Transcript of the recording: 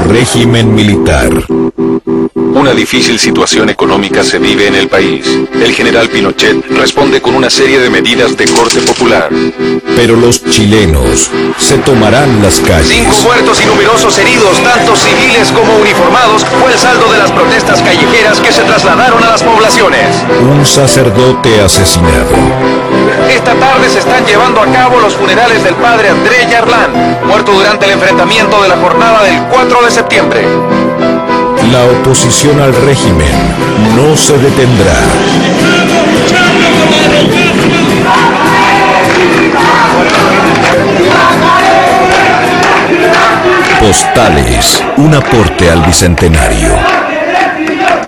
régimen militar. Una difícil situación económica se vive en el país. El general Pinochet responde con una serie de medidas de corte popular. Pero los chilenos se tomarán las calles. 5 muertos y numerosos heridos, tanto civiles como uniformados, fue el saldo de las protestas callejeras que se trasladaron a las poblaciones. Un sacerdote asesinado. Esta tarde se están llevando a cabo los funerales del padre André Yarlán, muerto durante el enfrentamiento de la jornada del 4 de septiembre. La oposición al régimen no se detendrá. Postales, un aporte al Bicentenario.